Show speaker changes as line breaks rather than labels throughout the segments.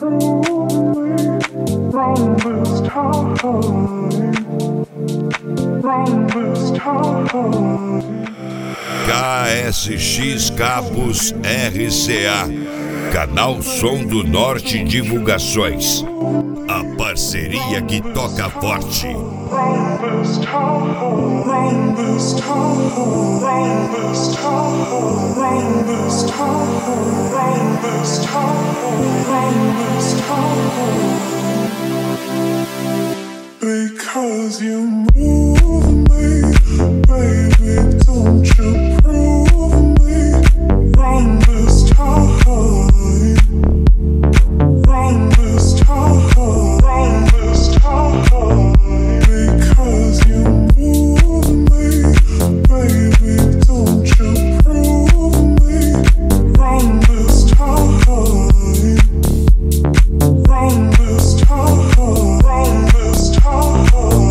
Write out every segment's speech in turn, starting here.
KSX Cabos RCA, Canal Som do Norte Divulgações, a parceria que toca forte.
Because you move me, baby, don't you prove me wrong this time, wrong this time, wrong this time. Because you move me, baby, don't you prove me wrong this time, wrong this time, wrong this time.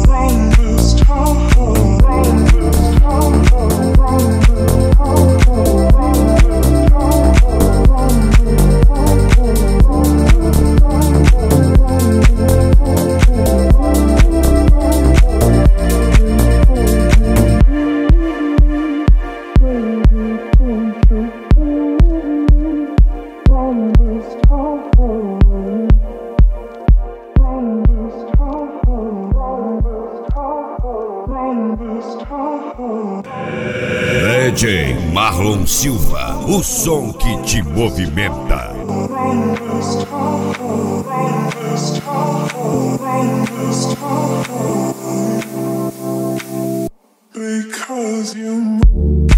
DJ Marlon Silva, o som que te movimenta. Because you